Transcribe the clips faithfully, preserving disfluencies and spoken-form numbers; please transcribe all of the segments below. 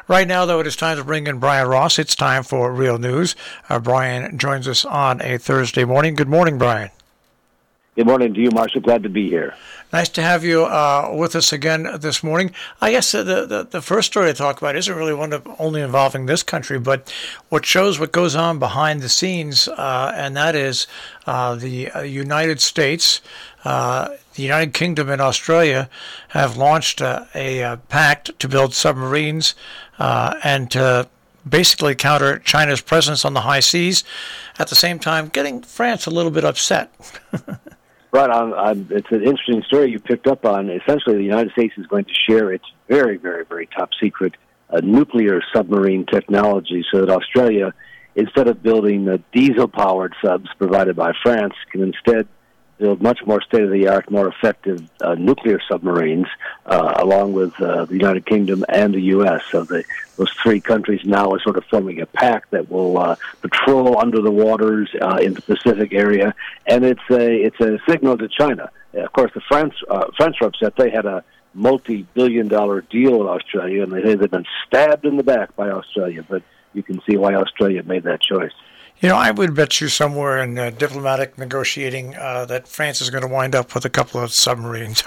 Right now, though, it is time to bring in Brian Ross. It's time for Real News. Uh, Brian joins us on a Thursday morning. Good morning, Brian. Good morning to you, Marshall. Glad to be here. Nice to have you uh, with us again this morning. I guess the, the the first story to talk about isn't really one of only involving this country, but what shows what goes on behind the scenes, uh, and that is uh, the uh, United States, uh, the United Kingdom, and Australia have launched uh, a, a pact to build submarines uh, and to basically counter China's presence on the high seas, at the same time getting France a little bit upset. Right on. Um, it's an interesting story you picked up on. Essentially, the United States is going to share its very, very, very top secret uh, nuclear submarine technology so that Australia, instead of building the diesel-powered subs provided by France, can instead build much more state-of-the-art, more effective uh, nuclear submarines, uh, along with uh, the United Kingdom and the U S So the, those three countries now are sort of forming a pact that will uh, patrol under the waters uh, in the Pacific area, and it's a it's a signal to China. Of course, the French uh, French are upset. They had a multi-billion-dollar deal with Australia, and they say they've been stabbed in the back by Australia. But you can see why Australia made that choice. You know, I would bet you somewhere in uh, diplomatic negotiating uh, that France is going to wind up with a couple of submarines.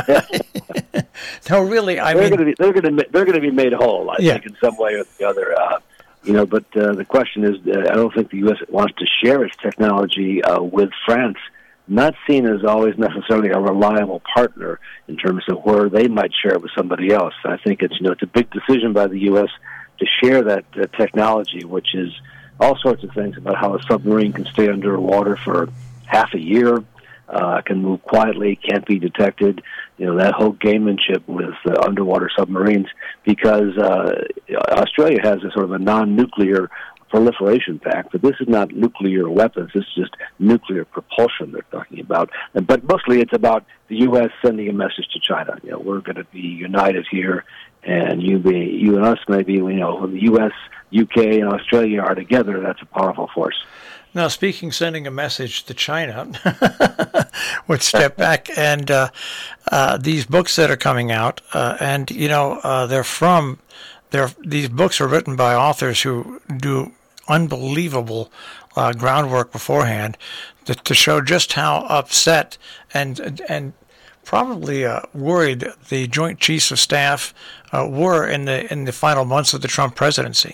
No, really, I they're mean, going to be they're going to they're going to be made whole, I yeah. think, in some way or the other. Uh, you know, but uh, the question is, uh, I don't think the U S wants to share its technology uh, with France. Not seen as always necessarily a reliable partner in terms of where they might share it with somebody else. I think it's you know it's a big decision by the U S to share that uh, technology, which is all sorts of things about how a submarine can stay underwater for half a year, uh, can move quietly, can't be detected. You know, that whole gamemanship with uh, underwater submarines, because uh, Australia has a sort of a non-nuclear proliferation pact, but this is not nuclear weapons. This is just nuclear propulsion they're talking about. But mostly it's about the U S sending a message to China. You know, we're going to be united here, and you, be, you and us maybe, you know, when the U S, U K, and Australia are together, that's a powerful force. Now, speaking sending a message to China, would step back and uh, uh, these books that are coming out, uh, and you know, uh, they're from, they're these books are written by authors who do unbelievable uh, groundwork beforehand to, to show just how upset and and probably uh, worried the Joint Chiefs of Staff uh, were in the in the final months of the Trump presidency.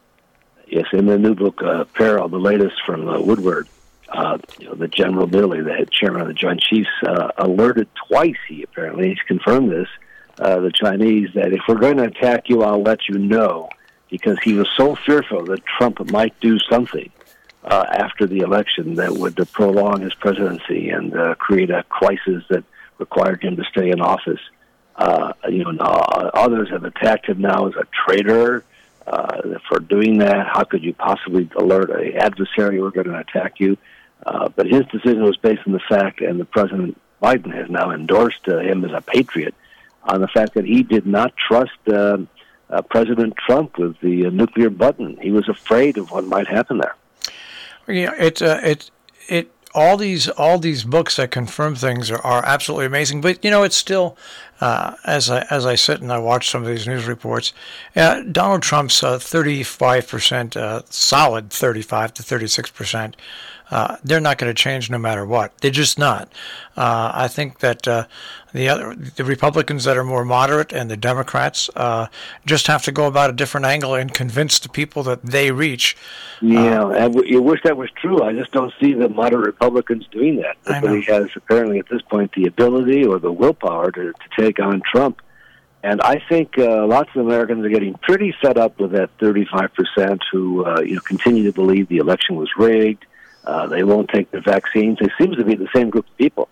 Yes, in the new book, uh, Peril, the latest from uh, Woodward, uh, you know, the General Milley, the head chairman of the Joint Chiefs, uh, alerted twice, he apparently, he's confirmed this, uh, the Chinese, that if we're going to attack you, I'll let you know, because he was so fearful that Trump might do something uh, after the election that would uh, prolong his presidency and uh, create a crisis that required him to stay in office. Uh, you know, uh, others have attacked him now as a traitor, Uh, for doing that. How could you possibly alert an adversary we're going to attack you? Uh, but his decision was based on the fact, and the President Biden has now endorsed uh, him as a patriot, on the fact that he did not trust uh, uh, President Trump with the uh, nuclear button. He was afraid of what might happen there. Yeah, it's uh, it it all these all these books that confirm things are, are absolutely amazing. But you know, it's still uh, as I as I sit and I watch some of these news reports, uh, Donald Trump's uh, thirty-five percent uh, solid thirty-five to thirty-six percent. Uh, they're not going to change no matter what. They're just not. Uh, I think that uh, the other, the Republicans that are more moderate and the Democrats uh, just have to go about a different angle and convince the people that they reach. Yeah, uh, I w- you wish that was true. I just don't see the moderate Republicans doing that. Nobody has apparently at this point the ability or the willpower to, to take on Trump. And I think uh, lots of Americans are getting pretty fed up with that thirty-five percent who uh, you know continue to believe the election was rigged. Uh, they won't take the vaccines. It seems to be the same group of people.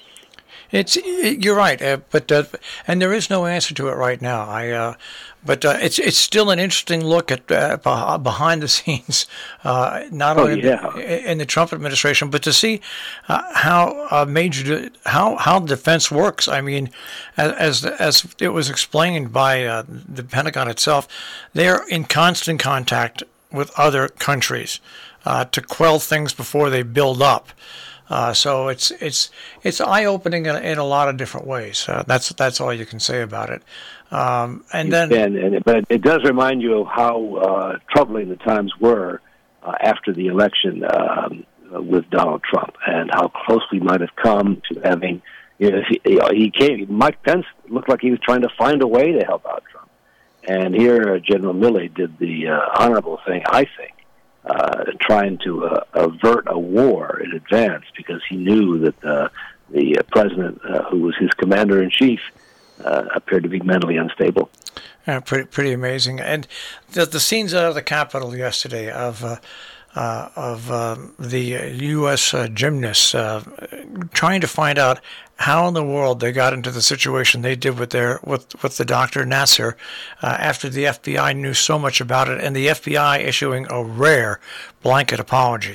It's it, you're right, uh, but uh, and there is no answer to it right now. I, uh, but uh, it's it's still an interesting look at uh, behind the scenes, uh, not oh, only yeah. in, the, in the Trump administration, but to see uh, how uh, major how how defense works. I mean, as as it was explained by uh, the Pentagon itself, they're in constant contact with other countries uh, to quell things before they build up. Uh, so it's it's it's eye-opening in, in a lot of different ways. Uh, that's that's all you can say about it. Um, and you then, can, and, but it does remind you of how uh, troubling the times were uh, after the election um, with Donald Trump, and how close we might have come to having. You know, he, he came. Mike Pence looked like he was trying to find a way to help out Trump, and here uh, General Milley did the uh, honorable thing, I think, uh, trying to uh, avert a war in advance, because he knew that uh, the uh, president, uh, who was his commander in chief, uh, appeared to be mentally unstable. Yeah, pretty pretty amazing. And the the scenes out of the Capitol yesterday of. Uh, Uh, of uh, the U S uh, gymnasts uh, trying to find out how in the world they got into the situation they did with their with with the Doctor Nassar uh, after the F B I knew so much about it, and the F B I issuing a rare blanket apology.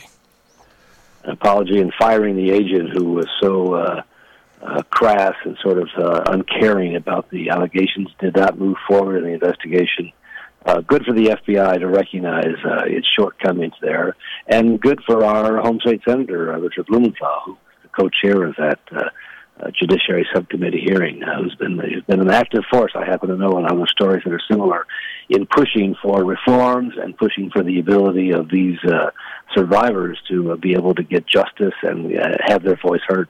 An apology and firing the agent who was so uh, uh, crass and sort of uh, uncaring about the allegations, did not move forward in the investigation. Uh, good for the F B I to recognize uh, its shortcomings there, and good for our home state senator, uh, Richard Blumenthal, who's the co-chair of that uh, uh, Judiciary Subcommittee hearing, uh, who's been, who's been an active force, I happen to know, in other stories that are similar, in pushing for reforms and pushing for the ability of these uh, survivors to uh, be able to get justice and uh, have their voice heard.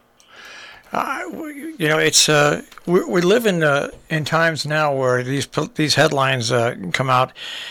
Uh, you know, it's uh, we, we live in uh, in times now where these these headlines uh, come out.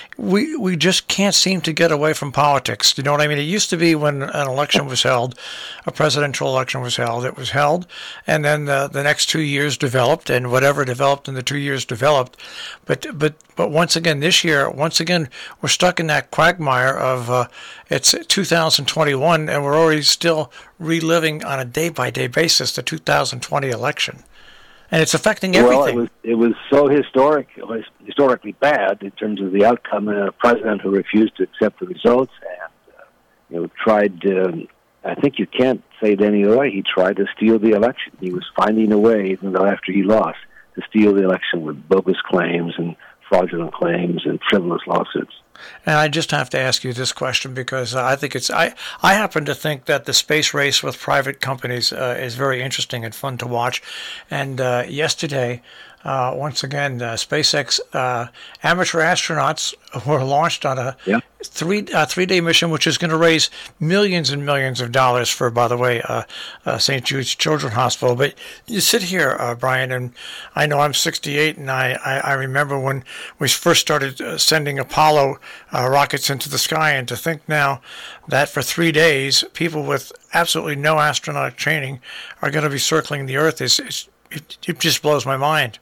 We we just can't seem to get away from politics. You know what I mean? It used to be when an election was held, a presidential election was held. It was held, and then the the next two years developed, and whatever developed in the two years developed. But but but once again, this year, once again, we're stuck in that quagmire of uh, it's two thousand twenty-one, and we're already still reliving on a day-by-day basis the two thousand twenty election, and it's affecting everything. Well, it was it was so historic, it was historically bad in terms of the outcome. And a president who refused to accept the results, and uh, you know, tried. To, I think you can't say it any other way. He tried to steal the election. He was finding a way, even though after he lost, to steal the election with bogus claims and fraudulent claims and frivolous lawsuits. And I just have to ask you this question, because I think it's I, I happen to think that the space race with private companies uh, is very interesting and fun to watch. And uh, yesterday, uh, once again, uh, SpaceX uh, amateur astronauts were launched on a yeah. three uh, three day mission, which is going to raise millions and millions of dollars for, by the way, uh, uh, Saint Jude's Children's Hospital. But you sit here, uh, Brian, and I know I'm sixty-eight, and I, I, I remember when we first started uh, sending Apollo uh, rockets into the sky, and to think now that for three days, people with absolutely no astronaut training are going to be circling the Earth is, is it, it just blows my mind.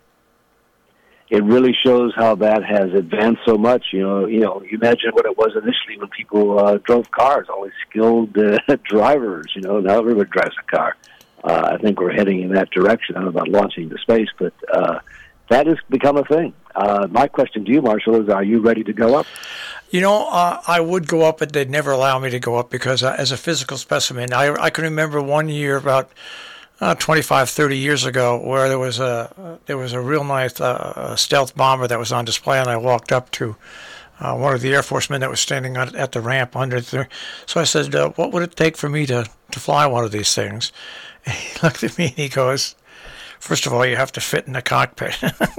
It really shows how that has advanced so much. You know, you know, you imagine what it was initially when people uh, drove cars, only skilled uh, drivers. You know, now everybody drives a car. Uh, I think we're heading in that direction. I don't know about launching to space, but uh, that has become a thing. Uh, my question to you, Marshall, is: are you ready to go up? You know, uh, I would go up, but they'd never allow me to go up because, uh, as a physical specimen, I I can remember one year about. Uh, twenty-five, thirty years ago, where there was a there was a real nice uh, stealth bomber that was on display, and I walked up to uh, one of the Air Force men that was standing on, at the ramp under there. So I said, uh, "What would it take for me to, to fly one of these things?" And he looked at me and he goes, "First of all, you have to fit in the cockpit."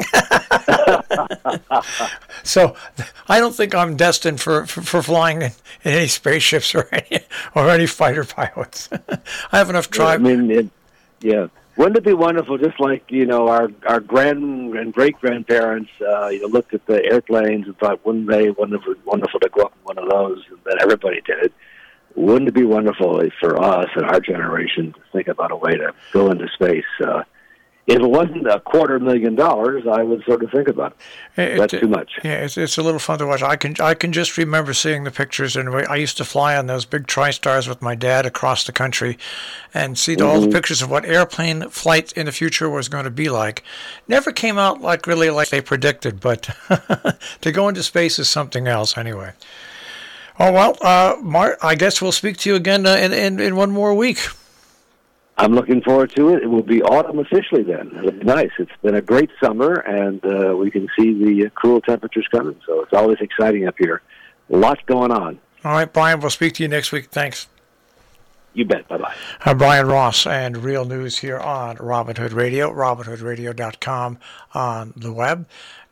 So I don't think I'm destined for, for, for flying in, in any spaceships or any or any fighter pilots. I have enough tribe. Yeah, I mean. It- Yeah, wouldn't it be wonderful? Just like you know, our our grand and great grandparents, uh, you know, looked at the airplanes and thought, wouldn't they wonderful wonderful to go up in one of those? And then everybody did it. Wouldn't it be wonderful for us and our generation to think about a way to go into space? Uh, if it wasn't a quarter million dollars, I would sort of think about it. It, That's it, too much. Yeah, it's it's a little fun to watch. I can I can just remember seeing the pictures, and I used to fly on those big TriStars with my dad across the country, and see mm-hmm. all the pictures of what airplane flight in the future was going to be like. Never came out like really like they predicted, but to go into space is something else anyway. Oh well, uh, Mart, I guess we'll speak to you again uh, in, in in one more week. I'm looking forward to it. It will be autumn officially then. It'll be nice. It's been a great summer, and uh, we can see the uh, cool temperatures coming. So it's always exciting up here. Lots going on. All right, Brian, we'll speak to you next week. Thanks. You bet. Bye-bye. Uh, Brian Ross and Real News here on Robin Hood Radio, robin hood radio dot com on the web.